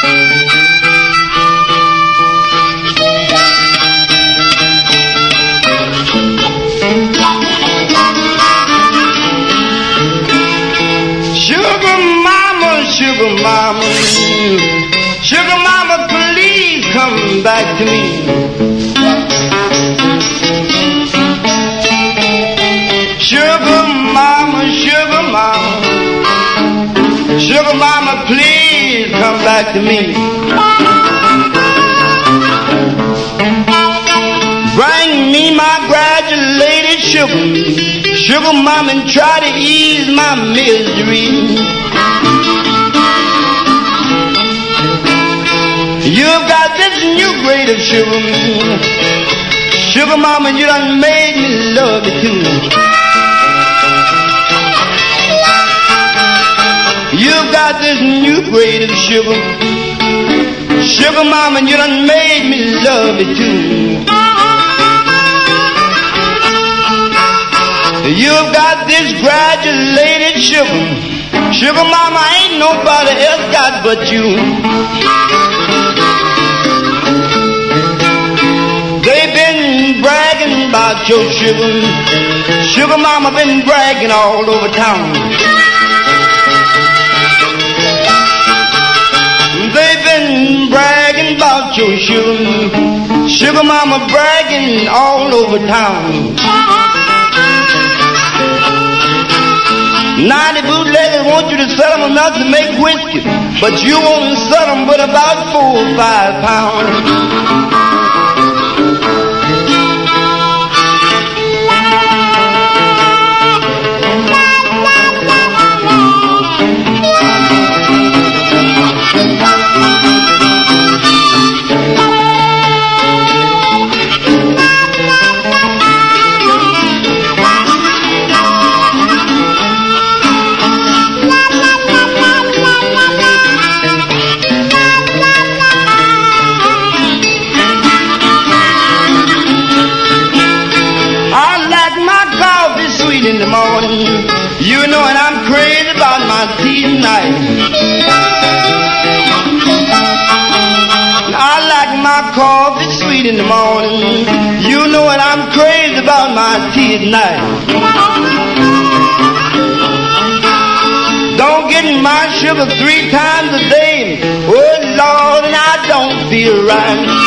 Sugar mama, sugar mama, please come back to me. Sugar mama, sugar mama, sugar mama, please come back to me. Bring me my graduated sugar, sugar mama, and try to ease my misery. You've got this new grade of sugar, sugar mama, you done made me love you too. You've got this new grade of sugar, sugar mama, you done made me love you too. You've got this graduated sugar, sugar mama, ain't nobody else got but you. They've been bragging about your sugar, sugar mama been bragging all over town. They've been bragging about your sugar, sugar mama bragging all over town. Now the bootleggers want you to sell them enough to make whiskey, but you won't sell them but about 4 or 5 pounds. In the morning, you know, and I'm crazy about my tea tonight. I like my coffee sweet in the morning, you know, and I'm crazy about my tea at night. Don't get my sugar 3 times a day, oh Lord, and I don't feel right.